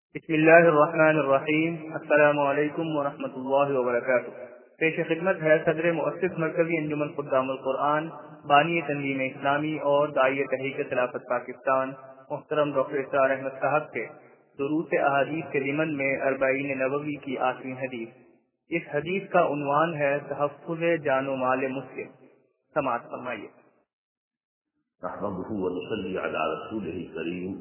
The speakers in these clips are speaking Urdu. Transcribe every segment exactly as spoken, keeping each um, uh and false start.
بسم اللہ الرحمن الرحیم۔ السلام علیکم ورحمۃ اللہ وبرکاتہ۔ پیش خدمت ہے صدر مؤسس مرکزی انجمن خدام القرآن، بانی تنظیم اسلامی اور داعیہ تحریک خلافت پاکستان محترم ڈاکٹر اسرار احمد صاحب کے دروس احادیث کے ضمن میں اربعین نبوی کی آخری حدیث۔ اس حدیث کا عنوان ہے تحفظ جان و مال مسلم۔ سماعت فرمائیے۔ نحمده ونصلي على رسوله الكريم،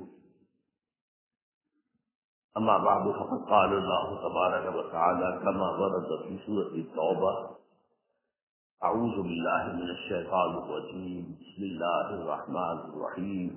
أما بعد فقد قال الله تبارك وتعالى كما ورد في سورة التوبة: أعوذ بالله من الشيطان الرجيم، بسم الله الرحمن الرحيم.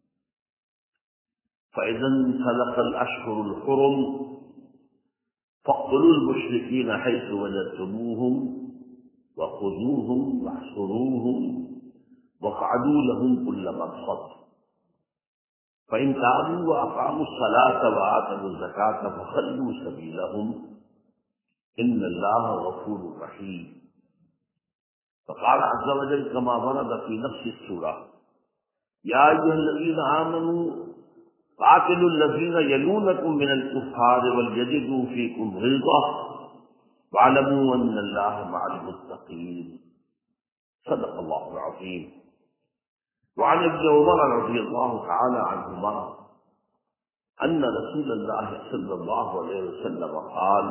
فإذا انسلخ الأشهر الحرم فاقتلوا المشركين حيث وجدتموهم وخذوهم واحصروهم واقعدوا لهم كل مرصد، فإن تابوا وأقاموا الصلاة وآتوا الزكاة فخلوا سبيلهم إن الله غفور رحيم. فقال عز وجل كما ورد في نفس السورة: يا أيها الذين آمنوا قاتلوا الذين يلونكم من الكفار وليجدوا فيكم غلظة واعلموا أن الله مع المتقين. صدق الله العظيم. وعن ابن عمر رضي الله تعالى عنهما أن رسول الله صلى الله عليه وسلم قال: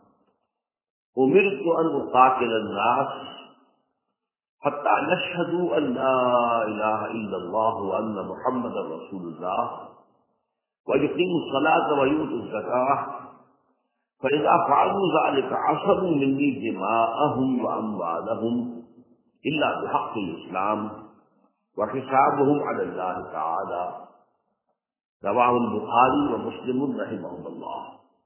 أمرت أن أقاتل الناس حتى يشهدوا أن لا إله إلا الله وأن محمدا رسول الله ويقيموا الصلاة ويؤتوا الزكاة، فإذا فعلوا ذلك عصموا مني دماءهم وأموالهم إلا بحق الإسلام وحسابهم على الله تعالى. رواه البخاري ومسلم رحمهم الله.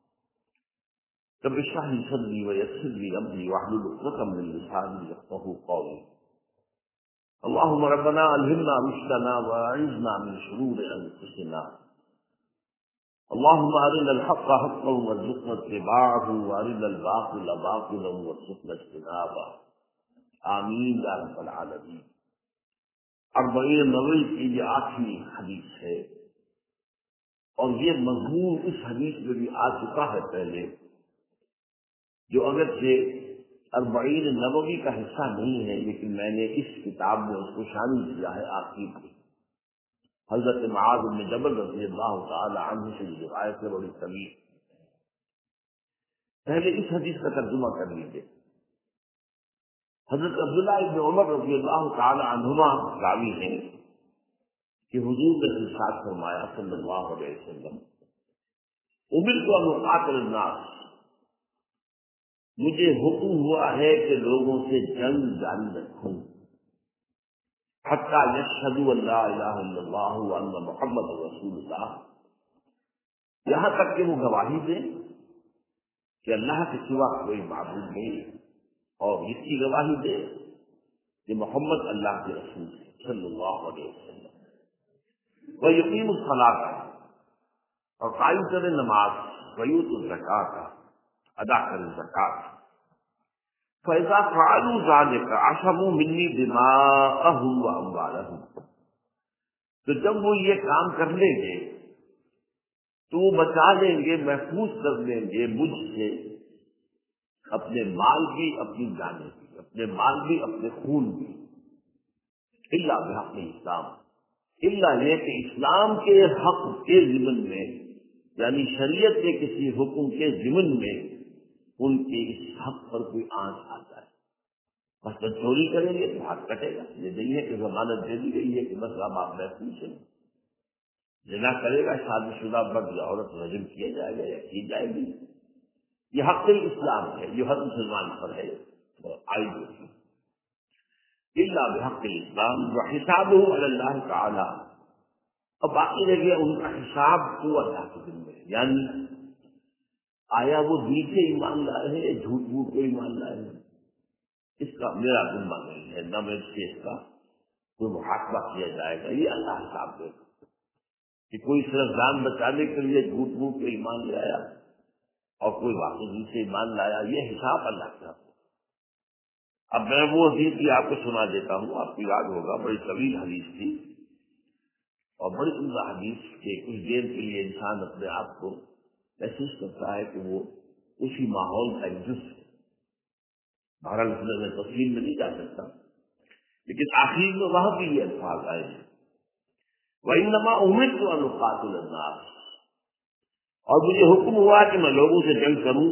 رب اشرح لي صدري ويسر لي أمري واحلل عقدة من لساني يفقهوا قولي. اللهم ربنا ألهمنا رشدنا وأعذنا من شرور أنفسنا. اللهم أرنا الحق حقا وارزقنا اتباعه وأرنا الباطل باطلا وارزقنا اجتنابه. آمین یا رب العالمین۔ اربعین نووی کی یہ آخری حدیث ہے، اور یہ مضمون اس حدیث میں بھی آ چکا ہے پہلے، جو اگرچہ اربعین نووی کا حصہ نہیں ہے، لیکن میں نے اس کتاب میں اس کو شامل کیا ہے آخری میں۔ حضرت معاذ بن جبل رضی اللہ تعالی عنہ سے یہ روایت ہے، بڑی طویل۔ پہلے اس حدیث کا ترجمہ کر لیجیے۔ حضرت عبداللہ ابن عمر رضی اللہ تعالی عنہما راوی ہیں کہ حضور نے ارشاد فرمایا صلی اللہ علیہ وسلم: امرت ان اقاتل الناس، مجھے حکم ہوا ہے کہ لوگوں سے جنگ جاری رکھوں، حتی یشہدوا ان لا الہ الا اللہ وان محمد رسول اللہ، یہاں تک کہ وہ گواہی دیں کہ اللہ کے سوا کوئی معبود نہیں، اور اس کی گواہی دے کہ محمد اللہ کے رسول صلی اللہ علیہ وسلم، وہ یقین الصلاۃ، اور قائم کرے نماز، ویؤتوا الزکاۃ، ادا کرے زکات، فإذا فعلوا ذلك عصموا مني دماءهم وأموالهم، تو جب وہ یہ کام کر لیں گے تو وہ بچا لیں گے، محفوظ کر لیں گے مجھ سے اپنے مال بھی، اپنی جانیں بھی، اپنے مال بھی، اپنے خون بھی، الا بحق اسلام، الا یہ کہ اسلام کے حق کے ضمن میں، یعنی شریعت کے کسی حکم کے ضمن میں ان کے اس حق پر کوئی آنچ آ جائے۔ بس جب چوری کریں گے تو ہاتھ کٹے گا، یہ نہیں ہے کہ ضمانت دے دی گئی ہے کہ بس اب آپ محفوظ ہیں۔ زنا کرے گا شادی شدہ مرد یا عورت رجم کیا جائے گا یا کی جائے گی۔ یہ حق اسلام ہے، یہ ہر مسلمان پر ہے عائد ہوتی، الا بحق الاسلام وحسابہ علی اللہ تعالی، اور باقی رہ گیا ان کا حساب تو اللہ کے دن میں، یعنی آیا وہ دل سے ایمان لائے ہیں یا جھوٹ موٹ کو ایمان لائے ہیں، اس کا میرا ذمہ نہیں ہے، نہ میں سے اس کا کوئی محاسبہ کیا جائے گا، یہ اللہ حساب دے گا کہ کوئی صرف جان بچانے کے لیے جھوٹ موٹ کو ایمان لایا اور کوئی واقعی سے ایمان لایا، یہ حساب اللہ کا۔ اب میں وہ حدیث بھی آپ کو سنا دیتا ہوں، آپ کو یاد ہوگا، بڑی طویل حدیث تھی اور بڑی عمدہ حدیث کہ کچھ دیر کے لیے انسان اپنے آپ کو محسوس کرتا ہے کہ وہ اسی ماحول کا ایک جز ہے. بہرحال اس میں تفصیل میں نہیں جا سکتا، لیکن آخر میں وہاں بھی یہ الفاظ آئے ہیں وَإِنَّمَا أُمِرْتُ أَنْ أُقَاتِلَ النَّاسَ، اور مجھے حکم ہوا کہ میں لوگوں سے جنگ کروں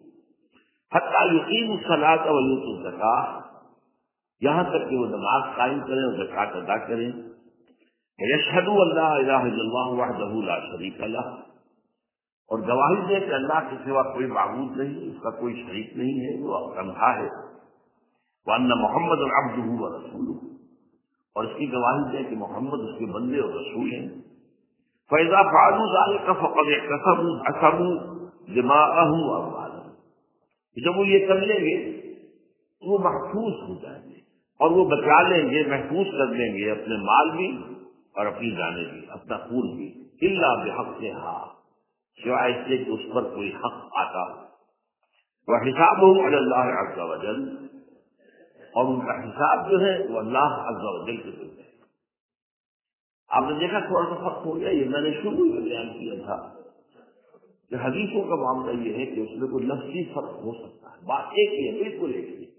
حتیٰ یقیموا الصلاۃ ویؤتوا الزکاۃ، یہاں تک کہ وہ نماز قائم کریں اور زکوٰۃ ادا کریں، وَيَشْهَدُوا أَن لَا إِلَٰهَ إِلَّا اللَّهُ وَحْدَهُ لَا شَرِيكَ لَهُ، اور گواہی دے کہ اللہ کے سوا کوئی معبود نہیں، اس کا کوئی شریک نہیں ہے، وہ تنہا ہے، وَأَنَّ مُحَمَّدًا عَبْدُهُ وَرَسُولُهُ، اور اس کی گواہی دے کہ محمد اس کے بندے اور رسول ہیں. فَإِذَا فَعَلُوا ذَلِكَ فَقَدِ اعْتَصَمُوا عَصَمُوا دِمَاءَهُمْ وَأَمْوَالَهُمْ، جب وہ یہ کر لیں گے تو وہ محفوظ ہو جائیں گے اور وہ بچا لیں گے، محفوظ کر لیں گے اپنے مال بھی اور اپنی جانیں بھی، اپنا خون بھی، الا بحقھا، سوائے اس سے کہ اس پر کوئی حق آتا ہو. وحسابهم علی اللہ عز وجل، اور ان کا حساب جو ہے وہ اللہ عز وجل کے ذمہ ہے. آپ نے دیکھا تھوڑا سا فرق ہو گیا، یہ میں نے شروع میں بیان کیا تھا کہ حدیثوں کا معاملہ یہ ہے کہ اس میں کوئی لفظی فرق ہو سکتا ہے، بات ایک ہی ہے، بالکل ایک ہی ہے،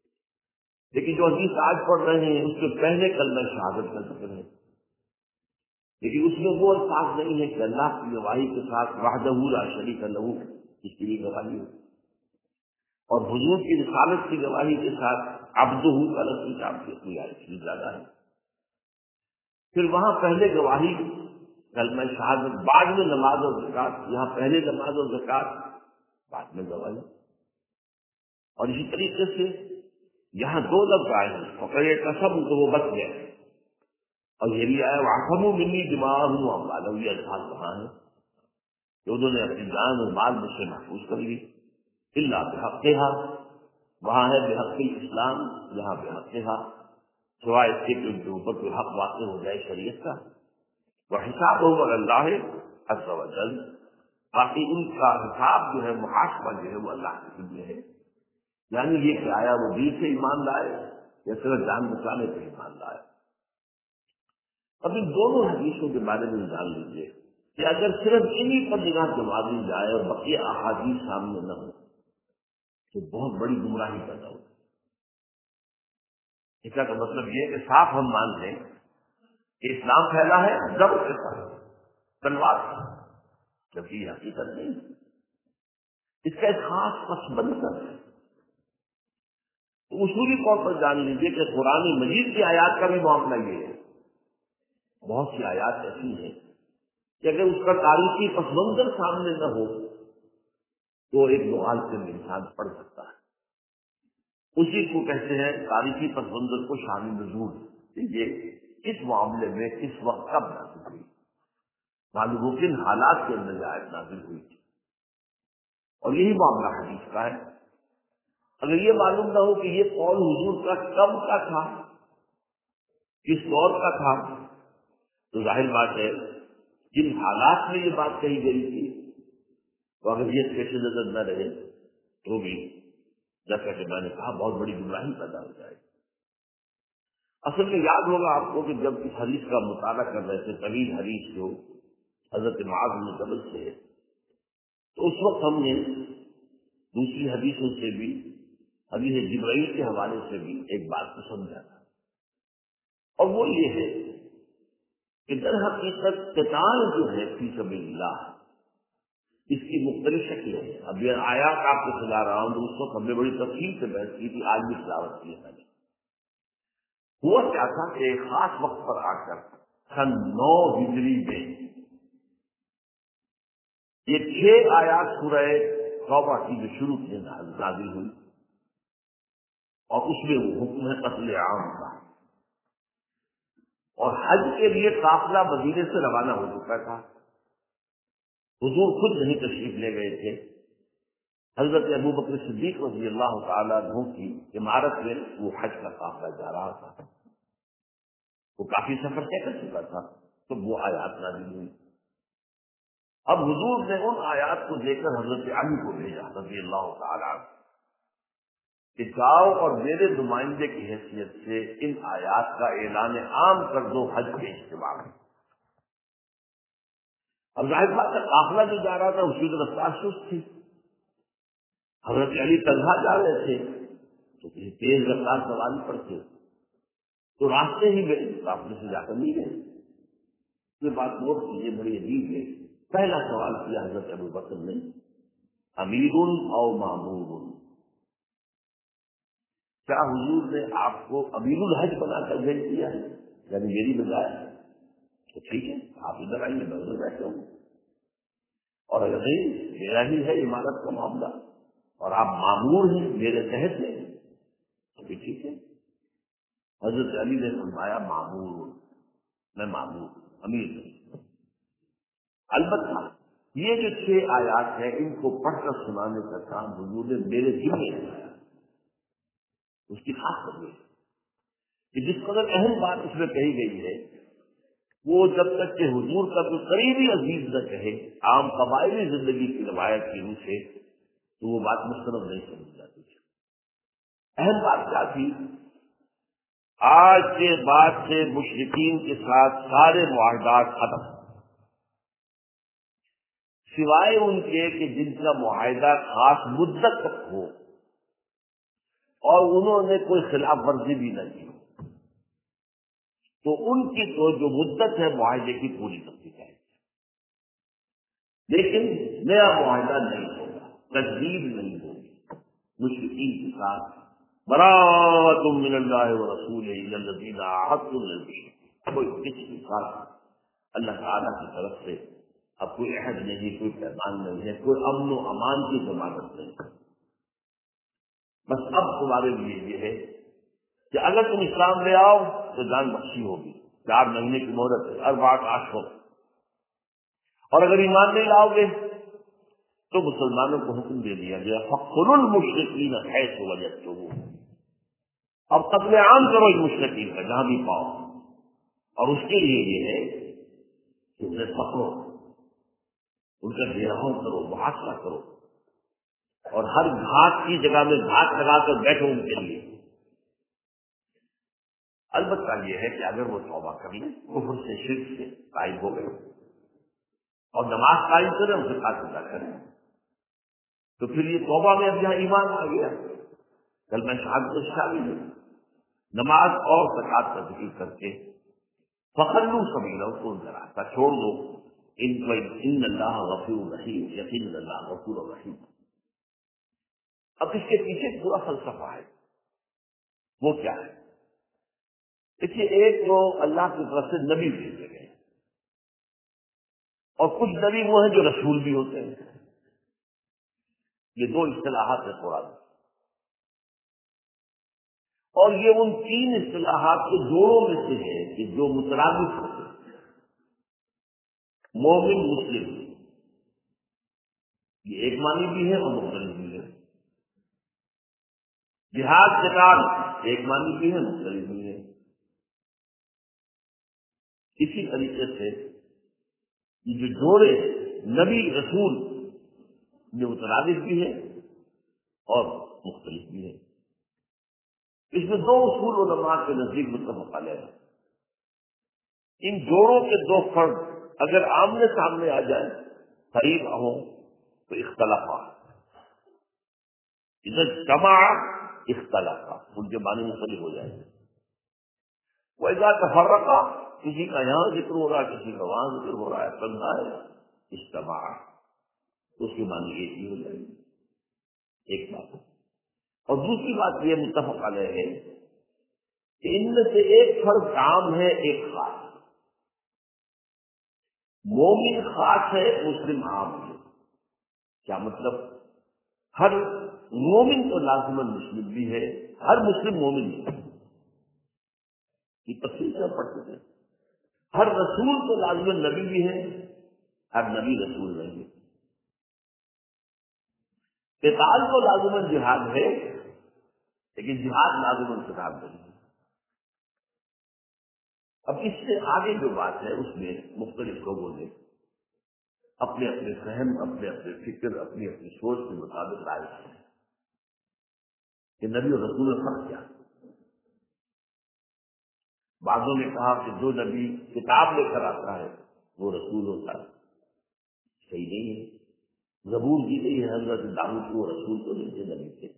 لیکن جو حدیث آج پڑھ رہے ہیں اس کے پہلے کلمہ شہادت کا ذکر ہے، لیکن اس میں وہ الفاظ نہیں ہے کہ اللہ کی گواہی کے ساتھ وحدہ لا شریک لہ اس کی بھی گواہی ہو، اور حضور کی رسالت کی گواہی کے ساتھ عبدہ کا لفظ کتاب کی کوئی آیت نہیں زیادہ ہے. پھر وہاں پہلے گواہی کلمہ شہادت، بعد میں نماز اور زکوٰۃ، یہاں پہلے نماز اور زکوٰۃ بعد میں گواہی. اور اسی طریقے سے یہاں دو لفظ آئے ہیں، فقیر قسم تو وہ بچ گئے، اور یہ بھی آیا وَعَصَمُوا مِنِّي دِمَاءَهُمْ وَأَمْوَالَهُمْ، یہ الفاظ وہاں ہیں کہ انہوں نے اپنی جان اور مال مجھ سے محفوظ کر لی. الا بحقھا، وہاں ہے بحق الاسلام، یہاں بحقھا، سوائے اس کے کہ ان کے اوپر کوئی حق واقع ہو جائے شریعت کا. وحسابهم علی اللہ عز وجل، باقی ان کا حساب جو ہے، محاسبہ جو ہے وہ اللہ کے ذمہ ہے. یعنی یہ کہ آیا وہ دین سے ایمان لائے یا صرف جان بچانے سے ایمان لائے. اب ان دونوں حدیثوں کے بارے میں جان لیجیے کہ اگر صرف انہی پر نگاہ جما دی جائے اور بقیہ احادیث سامنے نہ ہو تو بہت بڑی گمراہی پیدا ہوتی. اس کا مطلب یہ ہے کہ صاف ہم مان لیں کہ اسلام پھیلا ہے ضبط کے ساتھ، تلوار سے، جبکہ یہ حقیقت نہیں، اس کا ایک خاص پس منظر ہے. اصولی طور پر جان لیجیے کہ قرآن مجید کی آیات کا بھی معاملہ یہ ہے. بہت سی آیات ایسی ہیں کہ اگر اس کا تاریخی پس منظر سامنے نہ ہو تو ایک دعال سے انسان پڑھ سکتا ہے. اسی کو کہتے ہیں تاریخی پس منظر کو شان نزول. یہ اس معاملے میں کس وقت کب نازل ہوئی، معلوم ہو کن حالات کے اندر آیت نازل ہوئی تھی، اور یہی معاملہ حدیث کا ہے. اگر یہ معلوم نہ ہو کہ یہ قول حضور کا کب کا تھا، کس دور کا تھا، تو ظاہر بات ہے جن حالات میں یہ بات کہی گئی تھی تو اگر یہ پیش نظر نہ رہے تو بھی جیسا کہ میں نے کہا بہت بڑی گمراہی پیدا ہو جائے. اصل میں یاد ہوگا آپ کو کہ جب اس حدیث کا مطالعہ کر رہے تھے، طویل حدیث جو حضرت معاذ بن جبل سے، تو اس وقت ہم نے دوسری حدیثوں سے بھی، حدیث جبرائیل کے حوالے سے بھی ایک بات کو سمجھا تھا، اور وہ یہ ہے کہ در حقیقت قتال جو ہے فی سبیل اللہ اس کی مختلف شکلیں ہیں. اب یہ آیات آپ کو سنا رہا ہوں تو اس وقت ہم نے بڑی تفصیل سے بحث کی تھی، آج بھی تلاوت کی ہے میں نے. ہوا کیا تھا کہ ایک خاص وقت پر آ کر سن نو ہجری میں یہ چھ آیات سورہ توبہ کی جو شروع کی نازل ہوئی، اور اس میں وہ حکم ہے قتل عام کا. اور حج کے لیے قافلہ مدینے سے روانہ ہو چکا تھا. حضور خود نہیں تشریف لے گئے تھے، حضرت ابو بکر صدیق رضی اللہ تعالیٰ عنہ کی عمارت میں وہ حج کا قافلہ جا رہا تھا. وہ کافی سفر طے کر چکا تھا تو وہ آیات نازل ہوئی. اب حضور نے ان آیات کو دیکھ کر حضرت علی کو بھیجا رضی اللہ تعالیٰ عنہ کہ جاؤ اور میرے نمائندے کی حیثیت سے ان آیات کا اعلان عام کر دو حج کے اجتماع میں. اب ظاہر بات ہے قافلہ جو جا رہا تھا اس کی تو رفتار سست تھی، حضرت علی تنہا جا رہے تھے تو کسی تیز رفتار سواری پر تھے تو راستے ہی میں قافلے سے جا کر نہیں گئے۔ یہ بات نوٹ کیجیے، بڑی عجیب ہے۔ پہلا سوال کیا حضرت ابو بکر نے، امیر او مامور، کیا حضور نے آپ کو امیر الحج بنا کر بھیج دیا ہے، یعنی میری بجائے؟ تو ٹھیک ہے آپ ادھر آئیے، میں ادھر بیٹھا ہوں، اور اگر نہیں میرا ہی ہے عمارت کا معاملہ اور آپ مامور ہیں میرے تحت میں تو بھی ٹھیک ہے۔ حضرت علی نے فرمایا مامور، میں مامور امیر نہیں۔ البتہ یہ جو چھ آیات ہیں ان کو پڑھ کر سنانے کا کام حضور نے میرے ذمہ لگایا، اس کی خاص وجہ کہ جس قدر اہم بات اس میں کہی گئی ہے وہ جب تک کہ حضور کا کوئی قریبی عزیز نہ کہے عام قبائلی زندگی کی روایت کی روح سے تو وہ بات مستند نہیں سمجھ جاتی۔ اہم بات کیا تھی؟ آج کے بعد سے مشرکین کے ساتھ سارے معاہدات ختم، سوائے ان کے کہ جن کا معاہدہ خاص مدت تک ہو اور انہوں نے کوئی خلاف ورزی بھی نہ کی تو ان کی تو جو مدت ہے معاہدے کی پوری کرتی جائے گی، لیکن نیا معاہدہ نہیں ہوگا، تجدید نہیں ہوگی۔ مشرکین کے ساتھ براۃ من اللہ ورسولہ الی الذین عاہدتم من المشرکین، کوئی کسی کے ساتھ اللہ تعالیٰ کی طرف سے اب کوئی عہد نہیں، کوئی پیمان نہیں ہے، کوئی امن و امان کی ضمانت نہیں۔ بس اب تمہارے لیے یہ ہے کہ اگر تم اسلام لے آؤ تو جان بخشی ہوگی، چار مہینے کی مہلت ہے، اربعۃ اشہر، اور اگر ایمان نہیں لاؤ گے تو مسلمانوں کو حکم دے دیا گیا فاقتلوا المشرکین حیث وجدتموہم، اب قتل عام کرو ان مشرکین کا جہاں بھی پاؤ، اور اس کے لیے یہ ہے کہ انہیں پکڑو، ان کا گھیراؤ کرو، محاصرہ کرو، اور ہر گھاٹ کی جگہ میں گھاٹ لگا کر بیٹھو ان کے لیے۔ البتہ یہ ہے کہ اگر وہ توبہ کر لیں، کفر سے شرک سے قائم ہو گئے اور نماز قائم کریں، ان سے قاتل نہ کریں، تو پھر یہ توبہ میں اب یہاں ایمان آ گیا، کل میں شہادت شامل ہوں، نماز اور زکات کا ذکر کر کے فخلو سبیلہ، اس کو ان کا راستہ چھوڑ دو، ان اللہ غفور رحیم، یقین اللہ غفور رحیم۔ اب اس کے پیچھے پورا فلسفہ ہے، وہ کیا ہے؟ دیکھیے، ایک تو اللہ کی طرف سے نبی بھیجے گئے اور کچھ نبی وہ ہیں جو رسول بھی ہوتے ہیں، یہ دو اصطلاحات ہیں قرآن، اور یہ ان تین اصطلاحات کے جوڑوں میں سے ہے کہ جو مترادف ہوتے ہیں۔ مومن مسلم یہ ایک معنی بھی ہے اور مختلف بھی ہے، جہاد قتال ایک معنی بھی ہے مختلف بھی ہے۔ اسی طریقے سے یہ جو جوڑے نبی رسول یہ مترادف بھی ہے اور مختلف بھی ہے۔ اس میں دو اصول علماء کے نزدیک متفق علیہ ہیں۔ ان جوڑوں کے دو فرد اگر آمنے سامنے آ جائیں، قریب ہو تو اختلاف ادھر جمع اختلاف ان کے معنی مختلف ہو جائیں گے۔ وَإِذَا تَفَرَّقَ، کسی کا یہاں ذکر ہو رہا ہے، کسی کا وہاں ذکر ہو رہا ہے، تنہا ہے، اجتماع، تو اس کی معنی ایک ہی ہو جائے گی، ایک بات۔ اور دوسری بات یہ متفق علیہ ہے کہ ان میں سے ایک فرد عام ہے، ایک خاص۔ مومن خاص ہے، مسلم عام ہے۔ کیا مطلب؟ ہر مومن تو لازماً مسلم بھی ہے، ہر مسلم مومن بھی ہے، یہ تفصیل سے پڑھ چکے ہیں۔ ہر رسول تو لازماً نبی بھی ہے، ہر نبی رسول نہیں ہے۔ قتال تو لازماً جہاد ہے، لیکن جہاد لازماً قتال نہیں ہے۔ اب اس سے آگے جو بات ہے اس میں مختلف لوگوں نے اپنے اپنے فہم، اپنے اپنے فکر، اپنی اپنی سوچ کے مطابق رائے کی کہ نبی اور رسول میں فرق کیا۔ بعضوں نے کہا کہ جو نبی کتاب لے کر آتا ہے وہ رسول ہوتا ہے، صحیح نہیں ہے۔ زبور دی گئی ہے حضرت داؤد کو، رسول تو نہیں تھے، نبی تھے۔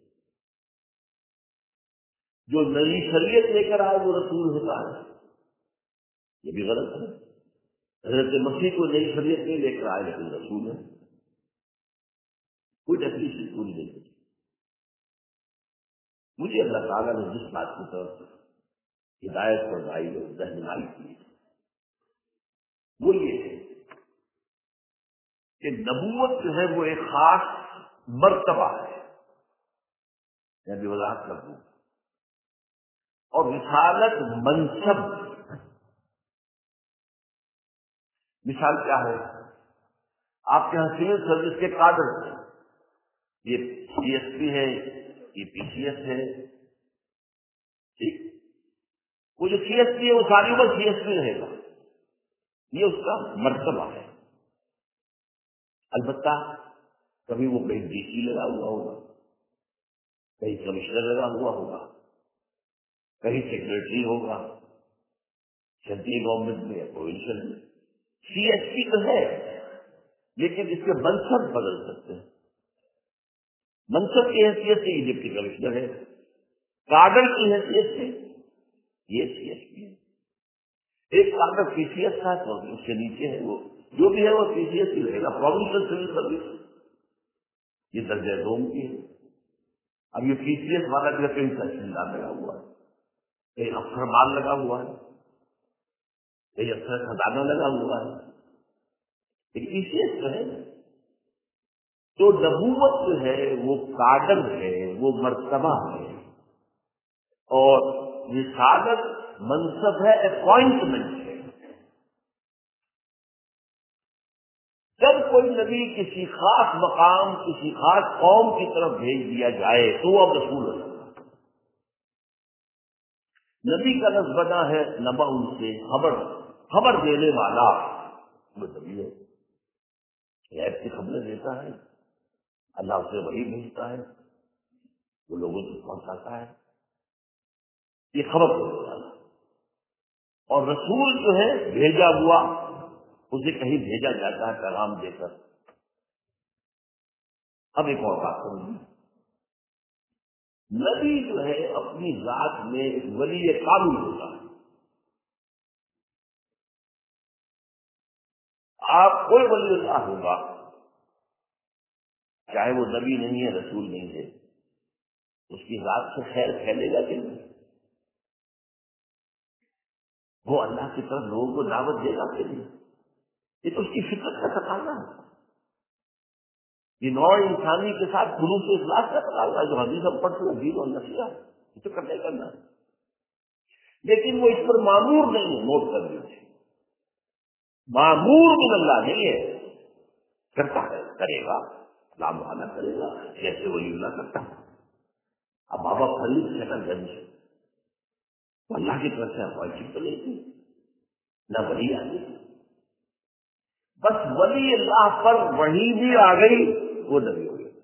جو نئی شریعت لے کر آئے وہ رسول ہوتا ہے، یہ بھی غلط ہے۔ حضرت مسیح کو نئی شریعت نہیں لے کر آئے لیکن رسول ہے، کوئی ڈیفینیشن پوری نہیں ہوتی۔ مجھے اللہ تعالیٰ نے جس بات کی طرف ہدایت اور رہنمائی کی وہ یہ ہے کہ نبوت جو ہے وہ ایک خاص مرتبہ ہے، میں بھی وضاحت کر دوں، اور رسالت منصب۔ مثال کیا ہے؟ آپ کے یہاں سول سروس کے کادر ہیں، یہ سی ایس پی ہے، یہ پی سی ایس ہے، ٹھیک؟ وہ جو سی ایس پی ہے وہ ساری عمر سی ایس پی رہے گا، یہ اس کا مرتبہ ہے۔ البتہ کبھی وہ کہیں ڈی سی لگا ہوا ہوگا، کہیں کمشنر لگا ہوا ہوگا، کہیں سیکرٹری ہوگا، سینٹرل گورنمنٹ میں یا پروونشل میں۔ سی ایس پی تو ہے لیکن اس کے منصب بدل سکتے ہیں۔ منصب کی حیثیت سے یہ ڈپٹی کمشنر ہے، کادر کی حیثیت سے یہ سی ایس پی ہے۔ ایک کادر پی سی ایس کا تو اس سے نیچے ہے، وہ جو بھی ہے وہ پی سی ایس ہی رہے گا، پروونشل سول سروس، یہ درجہ دوم کی ہے۔ اب یہ پی سی ایس والا جو کہیں تحصیلدار لگا ہوا ہے، کہیں افسر مال لگا ہوا ہے، کہیں افسر خزانہ لگا ہوا ہے، یہ پی سی ایس جو ہے۔ تو نبوت جو ہے وہ کادر ہے، وہ مرتبہ ہے، اور رسالت منصب ہے، اپوائنٹمنٹ ہے۔ جب کوئی نبی کسی خاص مقام، کسی خاص قوم کی طرف بھیج دیا جائے تو وہ اب رسول ہو جاتا ہے۔ نبی کا لفظ بنا ہے نبا، ان سے خبر خبر دینے والا، وہ نبی ہے، غیب کی خبریں دیتا ہے، اللہ اسے وحی بھیجتا ہے، وہ لوگوں تک پہنچاتا ہے، یہ خبر دینے والا۔ اور رسول جو ہے بھیجا ہوا، اسے کہیں بھیجا جاتا ہے پیغام دے کر۔ اب ایک اور بات کروں، نبی جو ہے اپنی ذات میں ایک ولی کامل ہوتا ہے۔ آپ کوئی ولی اللہ ہوگا، چاہے وہ نبی نہیں ہے، رسول نہیں ہے، اس کی ذات سے خیر پھیلے گا کہ نہیں؟ وہ اللہ کی طرف لوگوں کو دعوت دے گا کہ نہیں؟ یہ تو اس کی فطرت کا تقاضا ہے، یہ نوع انسانی کے ساتھ خلوص اخلاص کا تقاضا ہے، جو حدیث ہم پڑھ رہے ہیں، دین اور نصیحت، یہ تو کرنا ہی کرنا ہے۔ لیکن وہ اس پر معمور نہیں ہے، نوٹ کر لیجیے، معمور من اللہ نہیں ہے، کرتا ہے، کرے گا، لا محالہ کرے گا، جیسے ولی اللہ کرتا ہے۔ اب بابا فرید شکل گنج تو اللہ کی طرف سے اپوائنٹمنٹ تو نہیں تھی، نہ ولی آ گئی، بس ولی اللہ پر وحی بھی آ گئی، وہ نبی ہو گئی،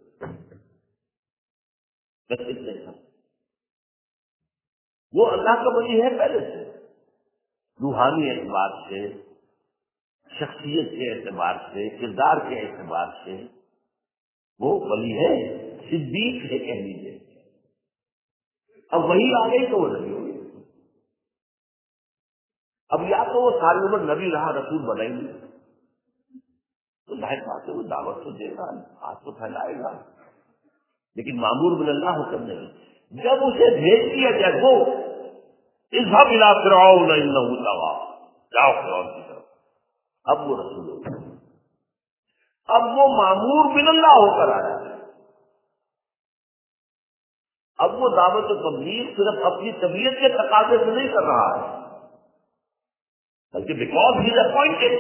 بس اتنے کا۔ وہ اللہ کا ولی ہے پہلے سے، روحانی اعتبار سے، شخصیت کے اعتبار سے، کردار کے اعتبار سے وہ ولی ہے، صدیق ہے کہہ لیجیے۔ اب وہی آ گئی تو وہ نبی ہو گئی۔ اب یا تو وہ ساری عمر نبی رہا، رسول بنائیں گے تو ظاہر بات ہے وہ دعوت تو دے گا، ہاتھ تو پھیلائے گا، لیکن معمور من اللہ حکم نہیں۔ جب اسے بھیج دیا جائے وہ اذهب الى فرعون انه طغى، جاؤ فرعون کی طرف، اب وہ رسول ہو گیا، اب وہ معمور من اللہ ہو کر آیا ہے۔ اب وہ دعوت و تبلیغ صرف اپنی طبیعت کے تقاضے سے نہیں کر رہا ہے، بلکہ بیکاز ہی از اپوائنٹڈ،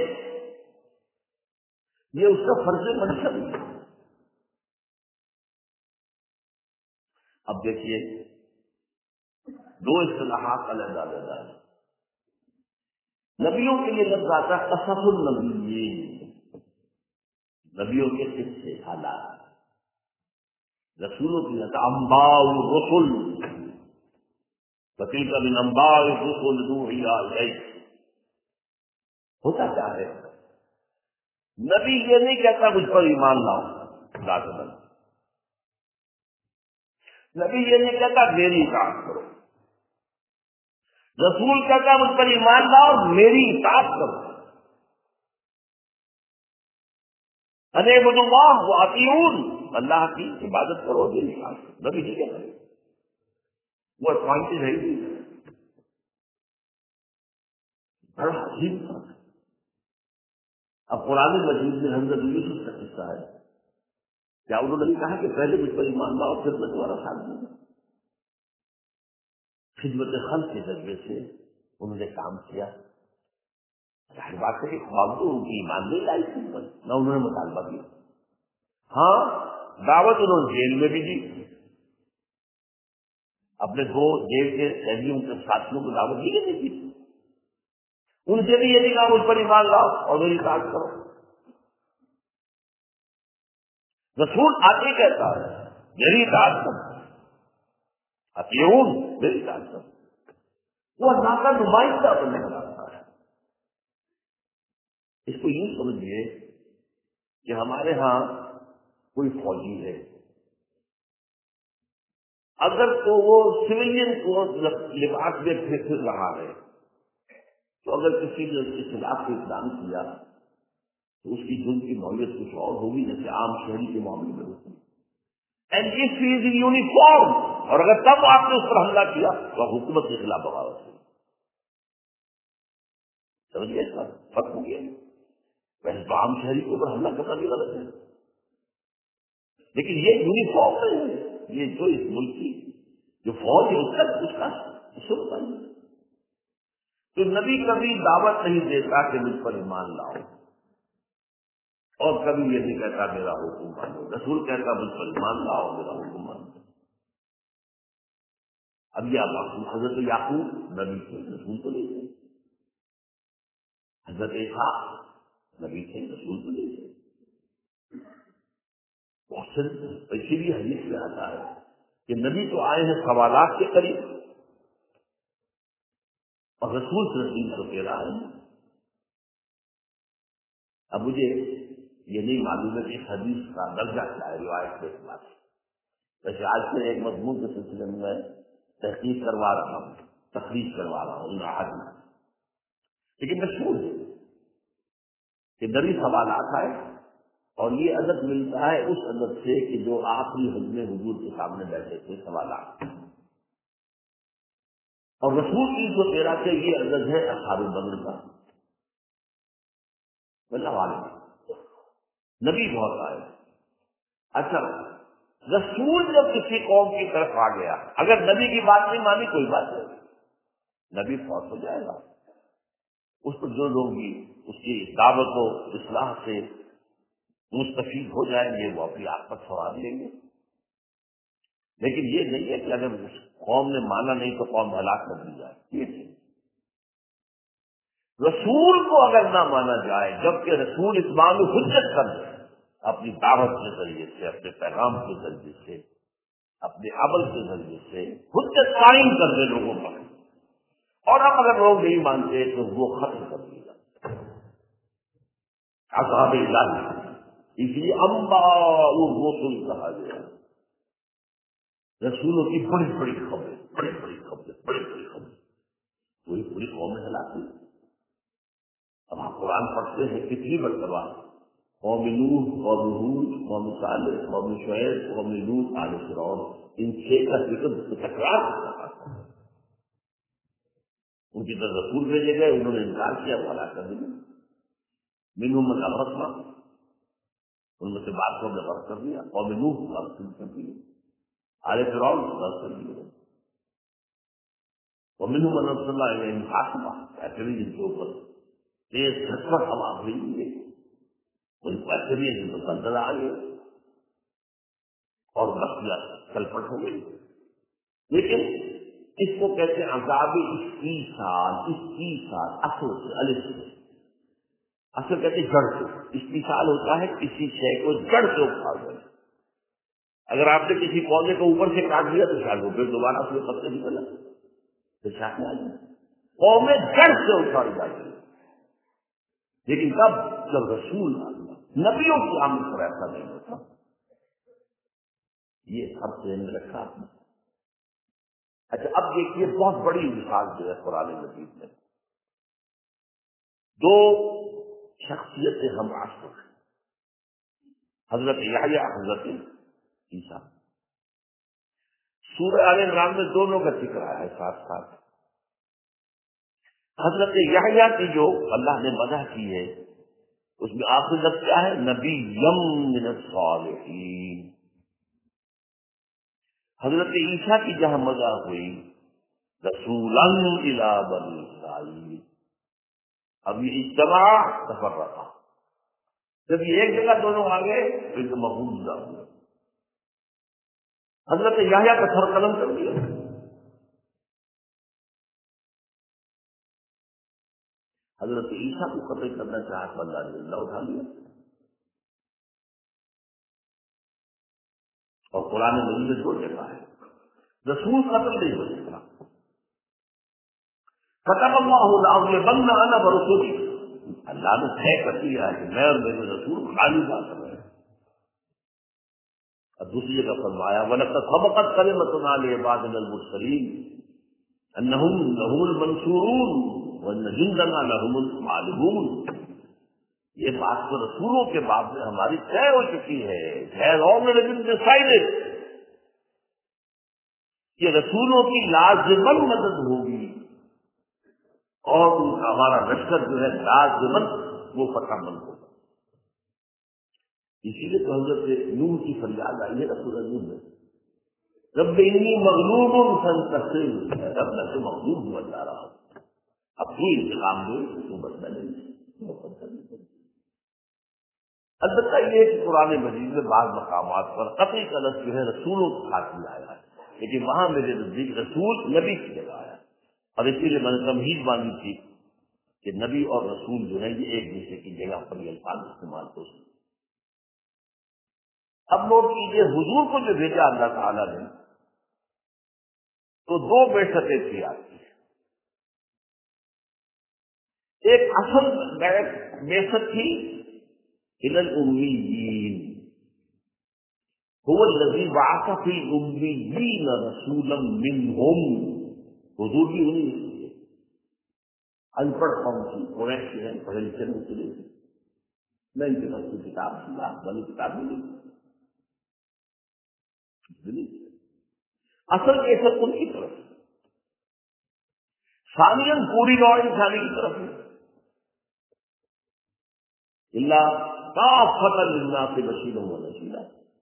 یہ اس کا فرض منصب ہے۔ اب دیکھیے دو اصطلاحات علیحدہ علیحدہ ہیں۔ نبیوں کے لیے لفظ آتا ہے قصص النبیین، نبیوں کے قصے حالات، رسولوں کی لفظ انباء الرسل، وتلک من انباء الرسل نوحی الیک۔ ہوتا کیا ہے نبی یہ نہیں کہتا مجھ پر ایمان لاؤ لازمن، نبی یہ نہیں کہتا میری اطاعت کرو، رسول کہتا مجھ پر ایمان لاؤ میری اطاعت کرو، اعبدوا اللہ واطیعون، اللہ کی عبادت کرو میری اطاعت کرو، نبی نہیں کہتا، وہ اپوائنٹڈ ہے ہی بڑا عجیب بات ہے۔ اب قرآن مجید میں حضرت یوسف کا قصہ ہے، کیا انہوں نے کہا کہ پہلے مجھ پر ایمان لاؤ پھر میں تمہارا ساتھ دوں گا؟ خدمت خلق کے ذریعے سے انہوں نے کام کیا، ظاہر بات ہے کہ خواب تو ان کی ایمان نہیں لائی تھی، نہ انہوں نے مطالبہ کیا۔ ہاں دعوت انہوں نے جیل میں بھی دی، اپنے دو جیل کے قیدیوں کے ساتھیوں کو دعوت دی نہیں تھی، ان سے بھی یہ نہیں کہا مجھ پر ایمان لاؤ اور میری اطاعت کرو۔ رسول آتے کہتا ہے میری اطاعت کرو، اطیعون میری اطاعت کرو، وہ اللہ کا نمائندہ بننے والا ہے۔ اس کو یوں سمجھیے کہ ہمارے ہاں کوئی فوجی ہے، اگر تو وہ سویلین کو لباس میں پھر پھر رہا ہے، تو اگر کسی نے اس کے خلاف اقدام کیا تو اس کی جن کی نوعیت کچھ اور ہوگی جیسے عام شہری کے معاملے میں ہوتی ہے، and if he is in uniform, اور اگر تب آپ نے اس پر حملہ کیا تو حکومت کے خلاف بغاوت ہوئی۔ سمجھیے اس کا فرق ہو گیا، ویسے تو عام شہری کے اوپر حملہ کرنا بھی غلط ہے، لیکن یہ یونیفارم نہیں ہے، یہ جو اس ملک کی جو فوج ہے اس کا اس کا سنتا ہے۔ تو نبی کبھی دعوت نہیں دیتا کہ مجھ پر ایمان لاؤ، اور کبھی یہ نہیں کہتا میرا حکم مانو، رسول کہتا مجھ پر ایمان لاؤ میرا حکم مانو۔ اب یہ آپ حضرت یعقوب نبی تھے رسول تو نہیں تھے، حضرت اسحاق نبی تھے رسول تو نہیں تھے، بہت سے اسی لیے حدیث میں آتا ہے کہ نبی تو آئے ہیں سوالات کے قریب اور رسول سے تین سو تیرہ ہے۔ اب مجھے یہ نہیں معلوم ہے کہ اس حدیث کا درجہ کیا ہے روایت کے اعتبار سے، ویسے آج سے ایک مضمون کے سلسلے میں میں تحقیق کروا رہا ہوں، تخریج کروا رہا ہوں ان احادیث، لیکن مشہور ہے کہ نبی سوالات آئے اور یہ عدد ملتا ہے اس عدد سے کہ جو آخری حجم حضور کے سامنے بیٹھے تھے سوالات، اور رسول تین سو تیرہ سے یہ عدد ہے اصحاب بدر کا۔ اللہ عالم نبی بہت آئے۔ اچھا رسول جب کسی قوم کی طرف آ گیا، اگر نبی کی بات نہیں مانی کوئی بات نہیں، نبی فوت ہو جائے گا، اس پر جو لوگ بھی اس کی دعوت و اصلاح سے مستفید ہو جائیں گے وہ اپنی آپ پر سوال لیں گے، لیکن یہ نہیں ہے کہ اگر اس قوم نے مانا نہیں تو قوم ہلاک کر دی جائے، یہ نہیں۔ رسول کو اگر نہ مانا جائے جبکہ رسول اس بات میں حجت کر دے اپنی دعوت کے ذریعے سے، اپنے پیغام کے ذریعے سے، اپنے عمل کے ذریعے سے حجت قائم کر دے لوگوں پر، اور اب اگر لوگ نہیں مانتے تو وہ ختم کر دیا جائے۔ اصحاب الہی اس لیے انباء الرسل کہا گیا، رسولوں کی بڑی بڑی خبریں، بڑی بڑی خبریں، بڑی بڑی خبریں، وہی پوری قوم ہلاک ہوئی۔ اب ہم قرآن پڑھتے ہیں کتنی مرتبہ قوم نوح، قوم ہود، قوم صالح، قوم شعیب، قوم لوط، آل فرعون، ان چھ کا ذکر تکرار ہوتا تھا۔ ان کی طرف رسول بھیجے گئے، انہوں نے انکار کیا، وہ ہلاک کر دیا۔ منہم من اغرقنا، ان میں سے بات کو ہم نے غرق کر دیا، قوم نوح غرق کر دیا، آل فرعون غرق کر دیا، ومنہم من ارسلنا الیہم حاصبا، ایسے بھی جن کے اوپر تیز جھٹپٹ ہوا ہوئی ہے، ان کو ایسے بھی جن کو زلزلہ آ گیا اور بستیاں چلپٹ ہو گئی۔ لیکن اس کو کہتے ہیں عذاب استیصال، استیصال اصل سے الف سے، اصل کہتے ہیں جڑ سے، استیصال ہوتا ہے کسی شے کو جڑ سے اکھاڑ دینا۔ اگر آپ نے کسی پودے کو اوپر سے کاٹ دیا تو شاید وہ پھر دوبارہ اپنے پتے نکل آئے، پھر شاید آ جائے، قومیں جڑ سے اکھاڑ جاتی ہیں۔ لیکن کب؟ جب رسول نبیوں کی آمد پر ایسا نہیں ہوتا. یہ سب ذہن میں رکھا آپ نے. اچھا اب دیکھیے بہت بڑی مثال جو ہے قرآن مجید میں دو شخصیتیں ہم عصر ہیں، حضرت یحییٰ حضرت عیسیٰ. سورہ آل عمران میں دونوں کا ذکر آیا ہے ساتھ ساتھ. حضرت یحییٰ کی جو اللہ نے مدح کی ہے اس میں آخر لفظ کیا ہے؟ نبی یم من الصالحین. حضرت عیسیٰ کی جہاں مدح ہوئی رسولا الی بنی اسرائیل. اب یہ اجتماع تفرقہ، جب یہ ایک جگہ دونوں آ گئے تو ایک مفہوم نہ ہوا. حضرت یحییٰ کا سر قلم کر دیا، حضرت عیسیٰ کو قتل کرنا چاہا تو اللہ نے اللہ اٹھا لیا. اور قرآن مجید میں دو جگہ ہے رسول قتل نہیں ہو سکتا. كتب اللہ لأغلبن انا ورسلی، اللہ نے طے کر دیا ہے کہ میں اور میرے رسول خالی بات کر رہے ہیں. اور دوسری جگہ فرمایا وَلَقَدْ سَبَقَتْ كَلِمَتُنَا لِعِبَادِنَا الْمُرْسَلِينَ أَنَّهُمْ لَهُمُ الْمَنْصُورُونَ وَإِنَّ جُنْدَنَا لَهُمُ الْغَالِبُونَ. یہ بات تو رسولوں کے بعد میں ہماری طے ہو چکی ہے. has already been decided کہ رسولوں کی لازماً مدد ہوگی اور ہمارا لشکر جو ہے لازماً وہ فتح مند ہوگا. اسی لیے تو حضرت نوح کی فریاد آئی ہے رسول نوح میں رب انی مغلوب فانتصر، رب میں سے مغلوب ہوا جا رہا ہوں، اب تو انتقام دے تو بدلا نہیں. البتہ یہ کہ قرآن مجید میں بعض مقامات پر قطعی کا لفظ جو ہے رسولوں کے ساتھ میں آیا ہے، لیکن وہاں میرے نزدیک رسول نبی کی جگہ آیا. اور اسی لیے میں نے تمہید باندھی تھی کہ نبی اور رسول جو ہے یہ ایک دوسرے کی جگہ پر یہ الفاظ استعمال ہو سکتے. اب نوٹ کیجیے حضور کو جو بھیجا اللہ تعالیٰ نے تو دو بعثتیں تھی آپ کی. ایک اصل بعثت تھی الی الامیین، هو الذی بعث فی الامیین رسولا منہم. حضور بھی انہیں ان پڑھ قوم کی قریش کے ہیں، پڑھے لکھے نہیں چلے تھے، میں ان کے پاس کی کتاب والی کتاب نہیں ملی. اصل یہ سب ان کی طرف ثانیاً پوری نوع انسانی کی طرف ہے. اللہ کافۃ للناس بشیرا ونذیرا.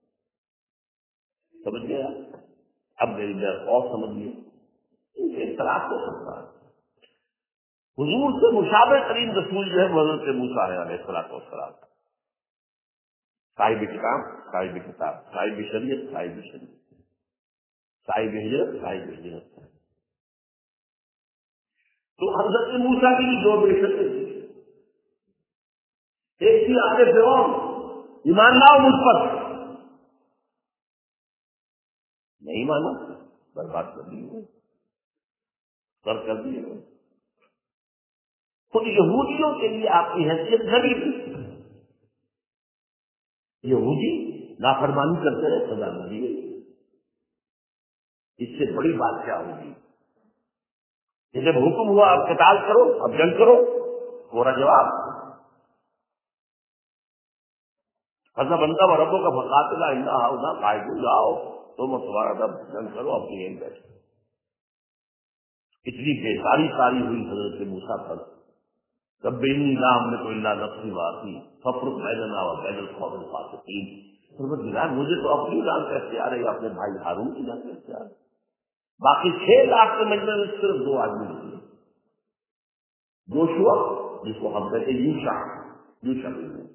سمجھ گیا؟ اب میری بات اور سمجھیے، ان سے اختلاف ہو سکتا ہے. حضور سے مشابہ ترین رسول جو ہے وہ حضرت موسیٰ علیہ السلام، صاحب کتاب صاحب کتاب صاحب شریعت صاحب شریعت صاحب ہجرت صاحب ہجرت. تو حضرت موسیٰ کی دو بعثتیں تھیں. ایک تھی آل فرعون، ایمان لاؤ مجھ پر، نہیں مانا برباد کر دیے کر کر دیے. خود یہودیوں کے لیے آپ کی حیثیت نبی تھی. یہودی نافرمانی کرتے رہے سزا نہ دی گئی. اس سے بڑی بات کیا ہوگی کہ جب حکم ہوا اب قتال کرو، اب جنگ کرو، پورا جواب حضرت بندہ و ربوں کا فقاتلا ان ہاؤنا قائد جاؤ تم تمہارا رب جنگ کرو، اپنی یہیں بیٹھو. اتنی بےکاری کاری ہوئی حضرت موسیٰ پر. رب انی لا املک الا نفسی واخی فافرق بیننا و بین القوم الفاسقین. پروردگار مجھے تو اپنی جان کا اختیار ہے، اپنے بھائی ہارون کی جان کا اختیار ہے. باقی چھ لاکھ کے مجمع میں صرف دو آدمی نکلے، یوشوا جس کو ہم کہتے ہیں یوشع یوشع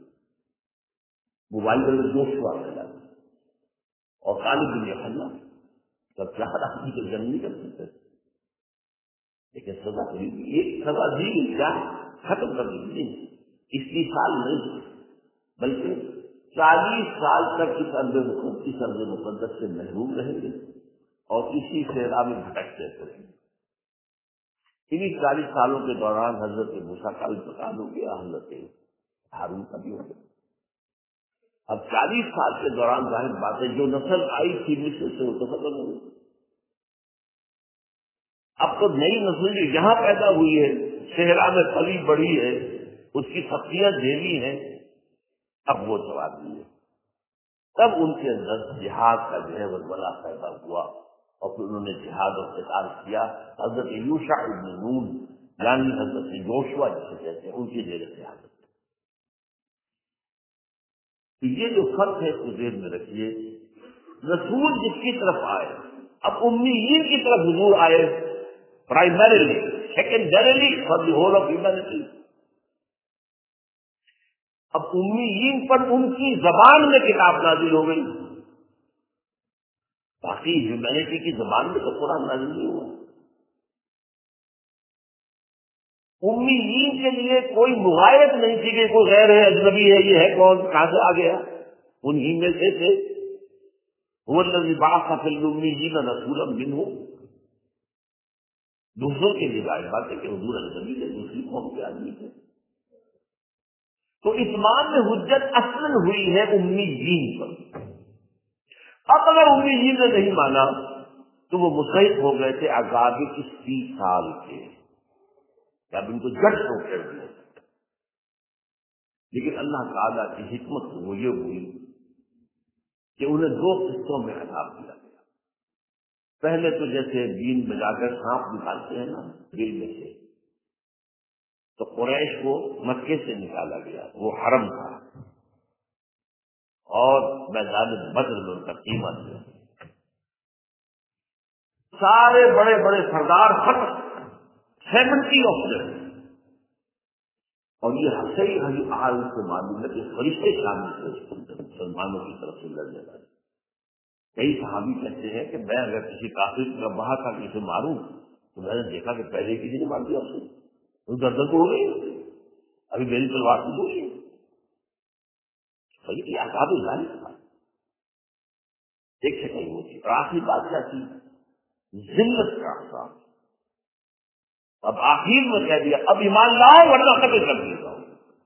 موبائل میں یوشوا کہلاتا ہے، اور خالد بن یحییٰ. سب چار آدمی تو جنگ نہیں کر سکتے، لیکن سزا ایک سزا دی کیا ختم کر دی. اسی سال نہیں بلکہ چالیس سال تک اس ارض مقدس اس ارض مقدس سے محروم رہیں گے اور اسی صحرا میں بھٹکتے رہیں گے. انہیں چالیس سالوں کے دوران حضرت موسیٰ کا انتقال ہو گیا، حضرت ہارون کا بھی ہو گیا. اب چالیس سال کے دوران ظاہر بات ہے جو نسل آئی تھی مصر سے وہ تو ختم ہو گئی. اب تو نئی نسل جو یہاں پیدا ہوئی ہے، صحرا میں پلی بڑھی ہے، اس کی سبزیاں جھیلی ہیں، اب وہ سوال نہیں ہے. تب ان کے اندر جہاد کا جو ہے ولولہ پیدا ہوا اور پھر انہوں نے جہاد اور قتال کیا. حضرت یوشع ابن نون یعنی حضرت یوشوا جسے کہتے ہیں ان کی زیر قیادت. تو یہ جو فرق ہے اس کو ذہن میں رکھیے. رسول جس کی طرف آئے، اب امیین کی طرف حضور آئے primarily, secondarily for the whole of humanity. اب امیین پر ان کی زبان میں کتاب نازل ہو گئی، باقی ہیومینٹی کی زبان میں تو قرآن نازل نہیں ہوا. امیین کے لیے کوئی مغایرت نہیں تھی کہ کوئی غیر ہے، اجنبی ہے، یہ ہے کون، کہاں سے آ گیا. انہی میں سے تھے. هو الذی بعث فی الامیین رسولا منہم. دوسروں کے لیے ظاہر بات ہے کہ حضور اجنبی کے دوسری قوم کے آدمی تھے. تو اتمام میں حجت اصلاً ہوئی ہے امیین پر. اب اگر امیین نے نہیں مانا تو وہ مستحق ہو گئے تھے عذاب اسی سال کے، اب ان کو جٹ ہو کر دیا. لیکن اللہ تعالیٰ کی حکمت وہ یہ ہوئی کہ انہیں دو قسطوں میں عذاب دیا گیا. پہلے تو جیسے دین بجا کر سانپ نکالتے ہیں نا دل میں سے، تو قریش کو مکے سے نکالا گیا، وہ حرم تھا اور میدان بدر میں ان کا قیمہ دیا. سارے بڑے بڑے سردار ختم، سیونٹی آف دم. اور یہ صحیح حال سے معلوم ہے کہ فرشتے شامل تھے مسلمانوں کی طرف سے لڑنے والے. کئی صحابی کہتے ہیں کہ میں اگر کسی کافر کا وہاں کا کسی ماروں تو میں نے دیکھا کہ پہلے کسی نے مار دیا اسے، وہ گردن کو ہو گئی، ابھی میری تلوار کی گولی ہے. یہ عذاب ظاہر تھا ایک سے کہیں ہوتی. اور آخری بات کیا تھی؟ ذلت کا عذاب. اب آخر میں کہہ دیا اب ایمان لاؤ ورنہ قتل کر دیا جاؤ.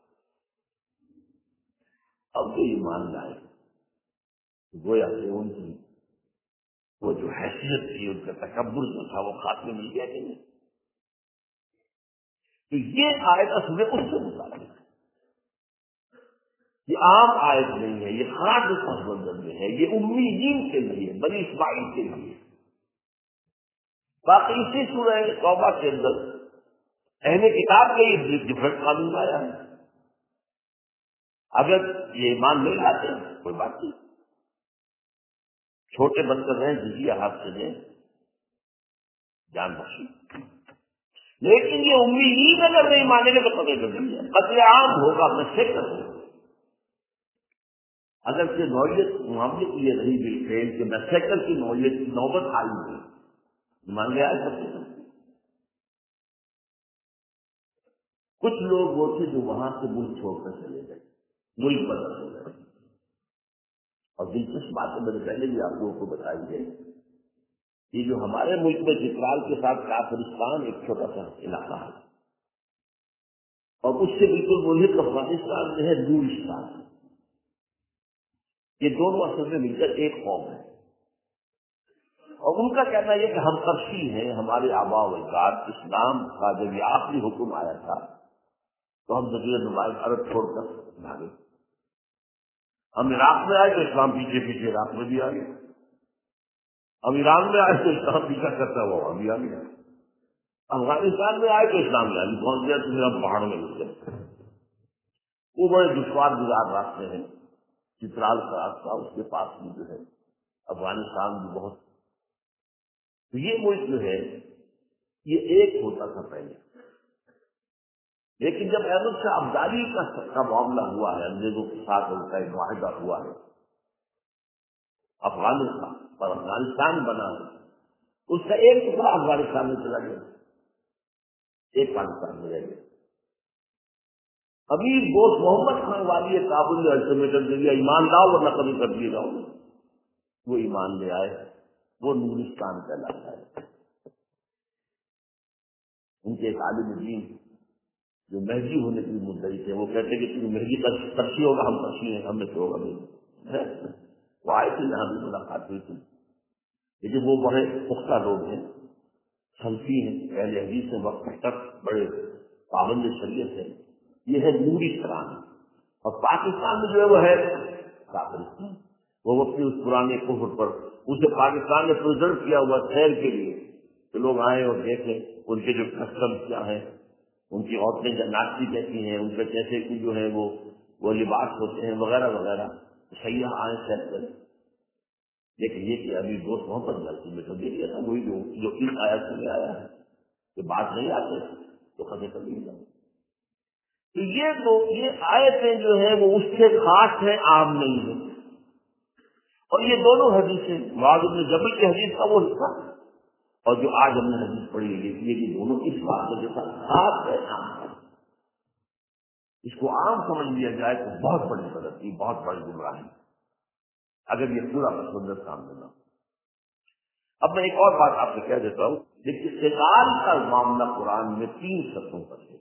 اب جو ایمان لائے گویا کہ ان کی وہ جو حیثیت تھی، ان کا تکبر جو تھا، وہ خاتمے مل گیا کہ نہیں. تو یہ آیت اصل میں اس سے متعلق ہے. یہ عام آیت نہیں ہے، یہ خاص مندر میں ہے، یہ امیین کے لیے، بنی اسماعیل کے لیے. باقی اسی سورہ توبہ کے اندر اہل کتاب کے یہ ڈفرنٹ قانون آیا ہے. اگر یہ ایمان نہیں لاتے کوئی بات نہیں، چھوٹے بچے ہیں جزیہ ہاتھ سے دیں، جان بخشی. لیکن یہ امیین اگر نہیں مانیں گے تو قتل کر دیں گے، قتل عام ہوگا. میں سے کروں اگر سے نوعیت معاملے کی یہ رہی بالکل کہ میں سیکل کی نوعیت کی نوبت آئی ہوئی مان گیا ہے. سب سے کچھ لوگ وہ تھے جو وہاں سے ملک چھوڑ کر چلے گئے، ملک بدل ہو گئے. اور دلچسپ بات ہے، میں نے پہلے بھی آپ لوگوں کو بتائی ہے، یہ جو ہمارے ملک میں چترال کے ساتھ کافرستان ایک چھوٹا سا علاقہ ہے، اور اس سے بالکل ملک افغانستان میں ہے نورستان. یہ دونوں اصل میں مل کر ایک قوم ہے. اور ان کا کہنا یہ کہ ہم تفصیل ہیں، ہمارے آبا و اجداد اسلام کا جب یہ آخری حکم آیا تھا تو ہم جزیرہ نمائش عرب چھوڑ کر بھاگے. ہم عراق میں آئے تو اسلام پیچھے پیچھے عراق میں بھی آ گیا. ہم ایران میں آئے تو اسلام پیچھا کرتا ہوا وہاں بھی آ گیا. افغانستان میں آئے تو اسلام یعنی پہنچ گیا تو پھر ہم پہاڑوں میں گھس گئے. وہ بڑے دشوار گزار راستے ہیں. چترال کا راستہ اس کے پاس بھی جو ہے افغانستان بھی بہت. تو یہ ملک جو ہے یہ ایک ہوتا تھا پہلے، لیکن جب احمد شاہ ابدالی کا کا معاملہ ہوا ہے، انگریزوں کے ساتھ ان کا ایک معاہدہ ہوا ہے، افغانستان اور افغانستان بنا ہے، اس کا ایک ٹکڑا افغانستان میں چلا گیا، ایک پاکستان میں رہ گیا. امیر دوست محمد خان والی کابل نے الٹیمیٹم دے دیا ایمان لاؤ ورنہ کبھی کر دیے جاؤ. وہ ایمان لے آئے، وہ نورستان کہلاتا ہے. ان کے ایک عالم دین جو مہدی ہونے کی مدعی تھے وہ کہتے کہ تم مہدی ترسی ہوگا، ہم ترسی ہیں، ہم میں سے ہوگا نہیں، وہ آئے تھے یہاں بھی ملاقات ہوئی تھی. لیکن وہ بڑے پختہ لوگ ہیں، سلفی ہیں، اہل حدیث ہیں، وقت تک بڑے پابند شریعت ہے. یہ ہے نوری قرآن. اور پاکستان میں جو ہے وہ ہے کافر. وہ اپنی اس پرانے کفر پر اسے پاکستان نے پرزرو کیا ہوا خیر کے لیے کہ لوگ آئیں اور دیکھیں ان کے جو کسٹم کیا ہیں، ان کی عورتیں ناچتی کہتی ہیں، ان کے کیسے کی جو ہے وہ وہ لباس ہوتے ہیں وغیرہ وغیرہ. سیاح آئیں سیر کریں. لیکن یہ کہ ابھی دوست محمد غلطی میں تو دیکھ لیا تھا وہی جو جو ان آیات میں آیا ہے کہ بات نہیں آتے تو خطے کر نہیں جاؤ. تو یہ تو یہ آیتیں جو ہیں وہ اس سے خاص ہیں، عام نہیں ہے. اور یہ دونوں حدیثیں معاذ بن جبل کی حدیث کا وہ حصہ اور جو آج ہم نے حدیث پڑھی ہے کہ دونوں اس بات کے ساتھ خاص ہے، عام ہے. اس کو عام سمجھ لیا جائے تو بہت بڑی غلطی، بہت بڑی گمراہی اگر یہ پورا مسودہ سامنے نہ. اب میں ایک اور بات آپ سے کہہ دیتا ہوں. دیکھیے قتال کا معاملہ قرآن میں تین سطحوں پر ہے.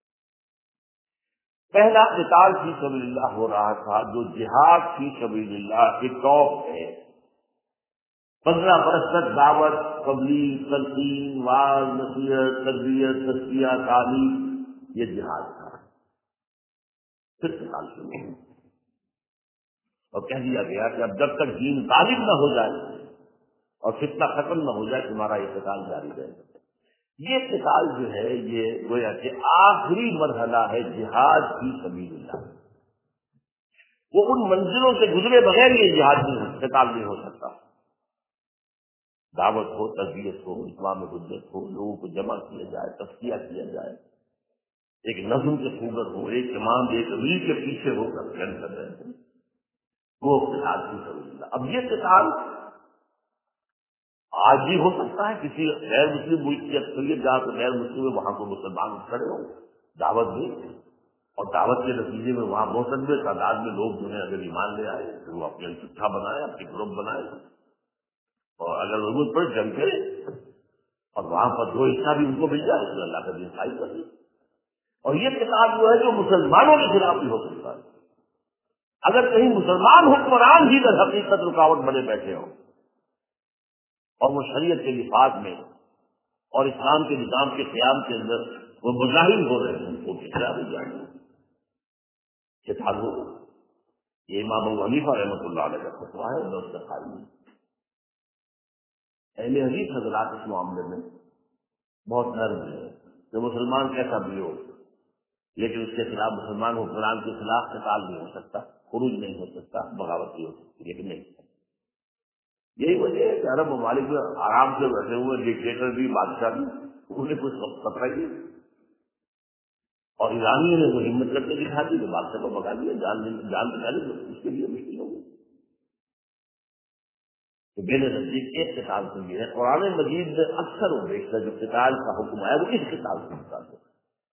پہلا قتال فی سبیل اللہ ہو رہا تھا جو جہاد فی سبیل اللہ کے ٹاپ ہے. پندرہ برس تک دعوت، تبلیغ، تلقین، واعظ، نصیحت، تربیت، تزکیہ، تعلیم، یہ جہاد تھا. پھر قتال شروع ہوا اور کہہ دیا گیا کہ اب جب تک دین غالب نہ ہو جائے اور فتنہ ختم نہ ہو جائے تمہارا یہ قتال جاری رہے گا. یہ قتال جو ہے یہ گویا کہ آخری مرحلہ ہے جہاد فی سبیل اللہ. وہ ان منزلوں سے گزرے بغیر یہ جہاد نہیں ہو قتال نہیں ہو سکتا. دعوت ہو، تربیت ہو، اسلام حجت ہو، لوگوں کو جمع کیا جائے، تزکیہ کیا جائے، ایک نظم کے صورت ہو، ایک امام ایک امیر کے پیچھے ہو کر جنگ کر رہے ہیں، وہ قتال فی سبیل اللہ. اب یہ قتال آج بھی ہو سکتا ہے کسی غیر مسلم ملک کی اکثریت جہاں تو غیر مسلم ہے وہاں کو مسلمان کھڑے ہوں، دعوت دیں اور دعوت کے نتیجے میں وہاں بہت لمبے تعداد میں لوگ جو ہے اگر ایمان لے آئے تو وہ اپنے چٹھا بنائے، اپنے گروپ بنائے اور اگر ضرورت پڑے جنگ کرے اور وہاں پر دو حصہ بھی ان کو مل جائے تو اللہ کا دین خائی کر دے. اور یہ کتاب جو ہے جو مسلمانوں کے خلاف بھی ہو سکتا ہے. اگر کہیں مسلمان حکمران ہی در حقیقت رکاوٹ بنے بیٹھے ہوں اور وہ شریعت کے لفاظ میں اور اسلام کے نظام کے قیام کے اندر وہ مظاہر ہو رہے ہیں تو کتنا بھی جائیں گے کتاب ہو. یہ امام ابو حنیفہ رحمۃ اللہ علیہ کا فتویٰ ہے اور اس کا خالی ہے. اہل حدیث حضرات اس معاملے میں بہت نرم ہے کہ مسلمان کیسا بھی ہو لیکن اس کے خلاف مسلمان حکمران کے خلاف قتال نہیں ہو سکتا، خروج نہیں ہو سکتا، بغاوت نہیں ہو سکتی. لیکن نہیں یہی وجہ ہے کہ عرب ممالک میں آرام سے بیٹھے ہوئے ڈکٹیٹر بھی بادشاہ بھی انہیں کچھ خطرہ ہی اور ایرانیوں نے وہ ہمت کر کے دکھا دی کہ بادشاہ کو بگا دیا، جان جان بچا لی تو اس کے لیے مشکل ہوگی. تو میرے نزدیک ایک کتاب سے یہ ہے قرآن مجید میں اکثر و بیشتر جو قتال کا حکم آیا وہ اس کتاب سے مطابق ہے.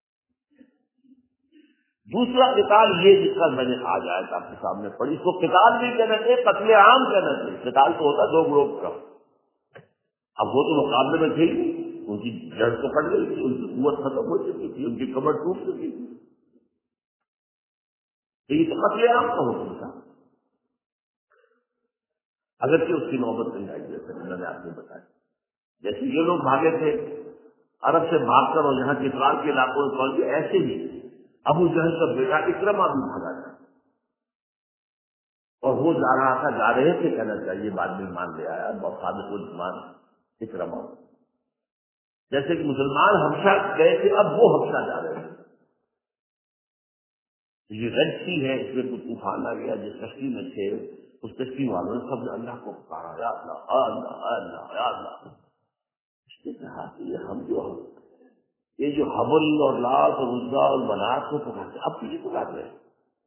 دوسرا قتال یہ جس کا میں نے آج آیت آپ کے سامنے پڑھی اس کو قتال بھی کہنا چاہیے، قتل عام کہنا چاہیے. قتال تو ہوتا دو گروپ کا. اب وہ تو مقابلے میں تھے ان کی جڑ تو کٹ گئی تھی، ان کی قوت ختم ہو چکی تھی، ان کی کمر ٹوٹ چکی تھی. تو یہ تو قتل عام کا حکم تھا اگرچہ اس کی نوبت نہیں آئی جیسے میں نے آپ کو بتایا. جیسے یہ لوگ بھاگے تھے عرب سے بھاگ کر اور یہاں کے اطراف کے علاقوں میں پہنچ گئے، ایسے ہی ابو جہل کا بیٹا اکرما بھی بھاگا تھا اور وہ جا رہا تھا، جا رہے تھے کہنا چاہیے بعد میں مان لے آیا اور صادق الایمان اکرما. جیسے کہ مسلمان حبشہ گئے تھے اب وہ حبشہ جا رہے تھے. یہ ریڈ سی ہے اس میں کچھ طوفان آ گیا، جس کشتی میں تھے اس کشتی والوں نے سب نے اللہ کو پکارا، یا اللہ یا اللہ یا اللہ یا اللہ. اس نے کہا کہ یہ ہم جو یہ جو حبل اور لات اور عزا اور منات کو پکارتے اب کسی پکارتے ہیں.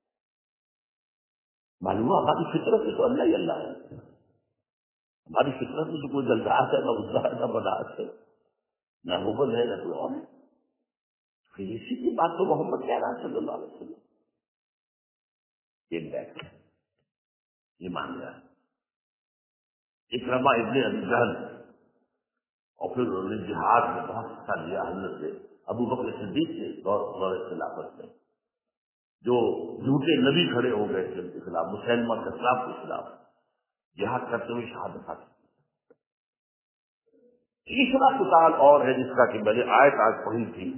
معلوم ہے ہماری فطرت سے تو اللہ ہی اللہ ہے. ہماری فطرت میں تو کوئی جلداز ہے نہ عزا ہے نہ منات ہے نہ حبل ہے نہ کوئی اور ہے. اسی کی بات تو محمد کہہ رہا ہے صلی اللہ علیہ وسلم. یہ بیٹھ یہ مان گیا اکرما ابن ابی جہل اور پھر انہوں نے جہاد میں بہت حصہ لیا حضرت ابو بکر صدیق سے دور دور خلافت میں جو جھوٹے نبی کھڑے ہو گئے تھے ان کے خلاف، مسلمہ کذاب کے خلاف جہاد کرتے ہوئے شہادت حاصل۔ تیسرا قتال اور ہے جس کا کہ میں نے آیت آج پڑھی تھی،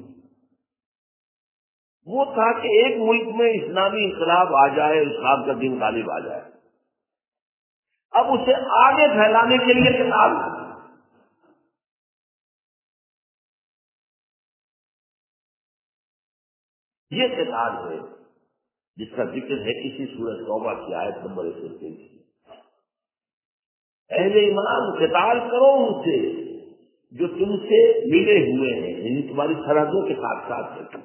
وہ تھا کہ ایک ملک میں اسلامی انقلاب آ جائے، اسلام کا دین غالب آ جائے، اب اسے آگے پھیلانے کے لیے قتال، یہ قتال ہے جس کا ذکر ہے اسی سورۃ توبہ کی آیت نمبر ایک سو تیئیس۔ اہل ایمان قتال کرو ان سے جو تم سے ملے ہوئے ہیں، یعنی تمہاری سرحدوں کے ساتھ ساتھ ہیں،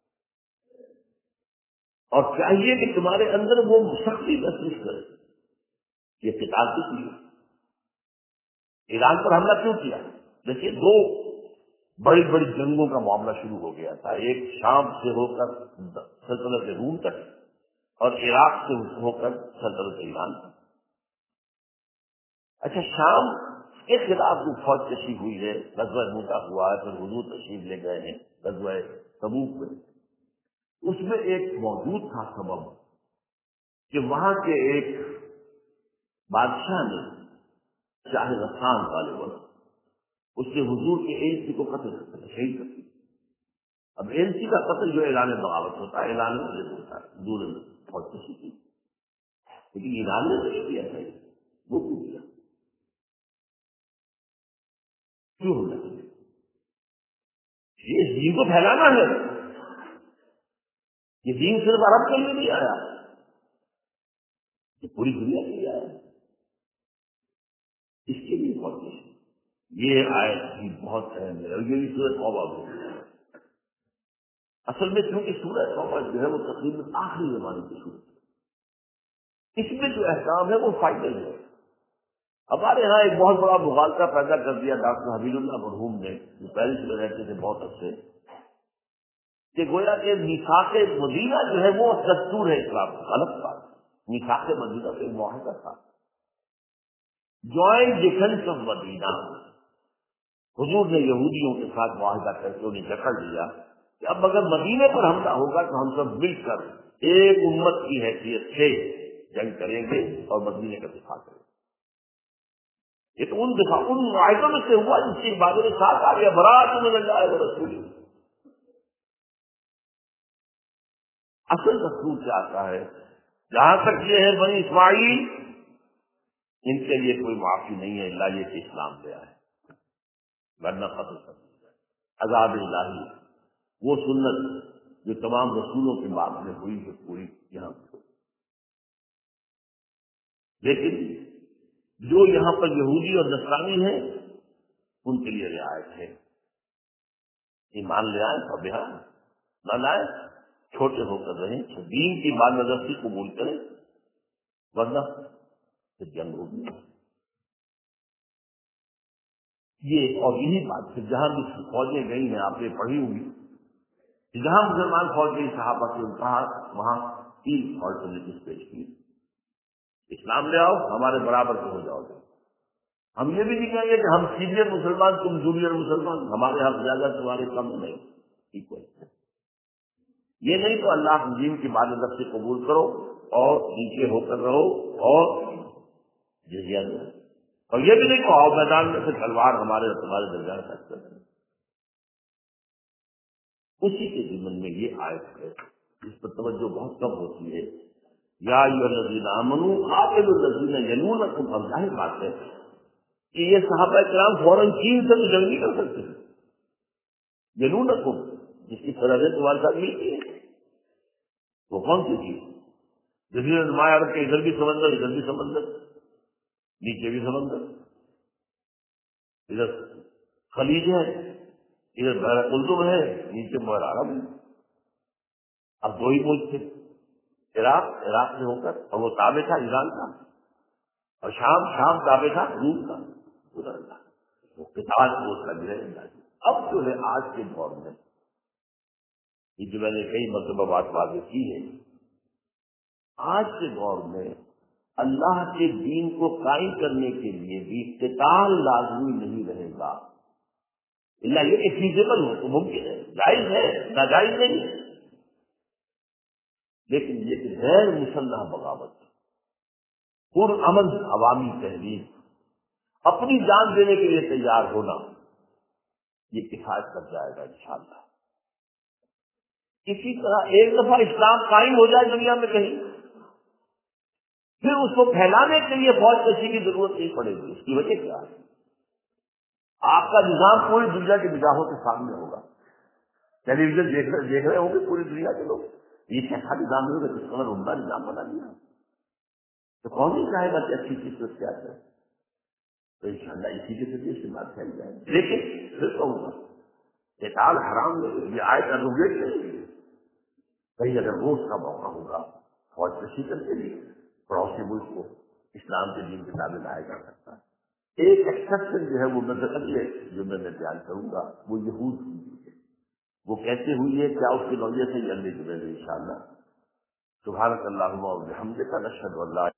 اور چاہیے کہ تمہارے اندر وہ سختی محسوس کرے۔ یہ قتال کس لیے؟ ایران پر حملہ کیوں کیا؟ دیکھیے دو بڑی بڑی جنگوں کا معاملہ شروع ہو گیا تھا، ایک شام سے ہو کر سلطنت روم تک اور عراق سے ہو کر سلطنت ایران تک۔ اچھا، شام کے خلاف جو فوج کشی ہوئی ہے، غزوہ موتا ہوا ہے، پھر حضور تشریف لے گئے ہیں غزوہ تبوک میں، اس میں ایک موجود تھا سبب کہ وہاں کے ایک بادشاہ نے شاہ غسان غالباً اس نے حضور کے ایلچی کو قتل کر دیا، شہید کر دیا۔ اب ایلچی کا قتل جو اعلان بغاوت ہوتا ہے، اعلان ہوتا ہے، حضور نے فوج کشی کی، لیکن ایران نے نہیں کیا ہے، وہ کیوں کیا؟ کیوں ہونا چاہیے؟ یہ دین کو پھیلانا ہے، یہ دین صرف عرب کے لیے نہیں آیا، یہ پوری دنیا کے لیے آیا، اس کے لیے بہت کچھ۔ یہ آیت بھی بہت اہم ہے، اور یہ بھی سورۃ توبہ میں اصل میں، کیونکہ سورۃ توبہ جو ہے وہ تقریباً آخری زمانے کی سورت ہے، اس میں جو احکام ہے وہ فائدل ہے۔ ہمارے یہاں ایک بہت بڑا مغالطہ پیدا کر دیا ڈاکٹر حبیب اللہ مرحوم نے، جو پیرس میں رہتے تھے بہت عرصے، کہ گویا کہ میثاق مدینہ جو ہے وہ دستور ہے اسلام کا۔ غلط بات، میثاق مدینہ کا ایک معاہدہ تھا، جوائنٹ ڈیفنس آف مدینہ۔ حضور نے یہودیوں کے ساتھ معاہدہ کر کے انہیں جکڑ لیا کہ اب اگر مدینے پر حملہ ہوگا تو ہم سب مل کر ایک امت کی حیثیت سے جنگ کریں گے اور مدینے کا دفاع کریں گے۔ یہ تو ان دفاع ان معاہدوں میں سے ہوا جس کی بات میں ساتھ آ گیا، برات من اللہ و رسول۔ اصل دستور کیا آتا ہے؟ جہاں تک یہ ہے بنی اسماعیل، ان کے لیے کوئی معافی نہیں ہے اللہ یہ کہ اسلام لے آئے، ورنہ قتل کر دیا جائے۔ عذاب الہی، وہ سنت جو تمام رسولوں کے بعد میں ہوئی ہے پوری یہاں پہ۔ لیکن جو یہاں پر یہودی اور نصرانی ہیں ان کے لیے رعایت ہے، ایمان لے آئے اور بہار نہ لائے چھوٹے ہو کر رہیں، دین کی بانضبطی قبول کریں، ورنہ پھر جنگ ہوگی۔ یہ اور یہی بات پھر جہاں بھی فوجیں گئی ہیں آپ نے پڑھی ہوگی، جہاں مسلمان فوج گئی صحابہ سے کہا وہاں تین آلٹرنیٹیو پیش کی، اسلام لے آؤ ہمارے برابر کے ہو جاؤ گے، ہم یہ بھی نہیں کہیں گے کہ ہم سینئر مسلمان تم جونیئر مسلمان، ہمارے حق زیادہ تمہارے کم نہیں، ایکول۔ یہ نہیں تو اللہ دین کی بانضبطی سے قبول کرو اور نیچے ہو کر رہو اور جزیہ دو، اور یہ بھی نہیں کہو میدان میں سے تلوار ہمارے اور تمہارے درمیان فیصلہ کریں۔ اسی کے ضمن میں یہ آیت ہے جس پر توجہ بہت کم ہوتی ہے، یا ایھا الذین آمنوا قاتلوا الذین یلونکم۔ اب ظاہر بات ہے کہ یہ صحابہ کرام فوراً چین سے تو جنگ نہیں کر سکتے، یلونکم جس کی سرحدیں تمہارے ساتھ ملتی ہیں، وہ کون سی چیز؟ جزیرہ نمایاں عرب کے ادھر بھی سمندر ادھر بھی سمندر، نیچے بھی سمندر، ادھر خلیج ہے ادھر بحر قلزم ہے نیچے بحر عرب ہے۔ اب دو ہی ملک تھے، عراق عراق سے ہو کر، اور وہ تابع تھا ایران کا، اور شام شام تابع تھا روم کا، ادھر کا وہ قتال کو لگ رہے۔ اب جو ہے آج کے دور میں یہ جو میں نے کئی مرتبہ بات واضح کی ہے، آج کے دور میں اللہ کے دین کو قائم کرنے کے لیے بھی قتال لازمی نہیں رہے گا، اللہ یہ کہ فیزیبل ہو تو ممکن ہے، جائز ہے، ناجائز نہیں ہے، لیکن یہ کہ غیر مسلح بغاوت، پرامن عوامی تحریک، اپنی جان دینے کے لیے تیار ہونا، یہ کفایت کر جائے گا انشاءاللہ۔ اسی طرح ایک دفعہ اسلام قائم ہو جائے دنیا میں کہیں، پھر اس کو پھیلانے کے لیے فوج کشی کی ضرورت نہیں پڑے گی۔ اس کی وجہ کیا ہے؟ آپ کا نظام پوری دنیا کی نگاہوں کے سامنے ہوگا، ٹیلی ویژن دیکھ رہے دیکھ رہے ہوں گے پوری دنیا کے لوگ، یہ کیسا نظام ہوگا، کس قدر عمدہ نظام بنا دیا، تو کون نہیں چاہے گا کہ اچھی چیز سے کیا جائے؟ تو انشاءاللہ اسی کے ذریعے سے بات پھیل جائے گی۔ لیکن پھر کہوں گا قتال حرام میں یہ آیت ایڈوکیٹ نہیں ہے، کہیں اگر روز کا موقع ہوگا فوج کشی کرنے کے لیے پڑوسی ملک کو اسلام کے دین کے تابع لایا جا سکتا ہے۔ ایک ایکسپشن جو ہے وہ میں اگلے جو میں بیان کروں گا وہ یہود ہوئی ہے، وہ کیسے ہوئی ہے، کیا اس کی نوعیت ہے، یہ اگلے جمعے میں انشاءاللہ۔ سبحانک اللہم و بحمدک، نشہد ان لا